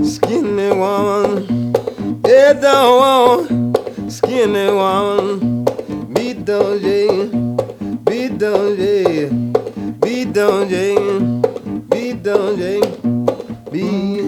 skinny woman. Yeah, don't want skinny woman. Be don't J, be don't J, be don't J, be don't J, be.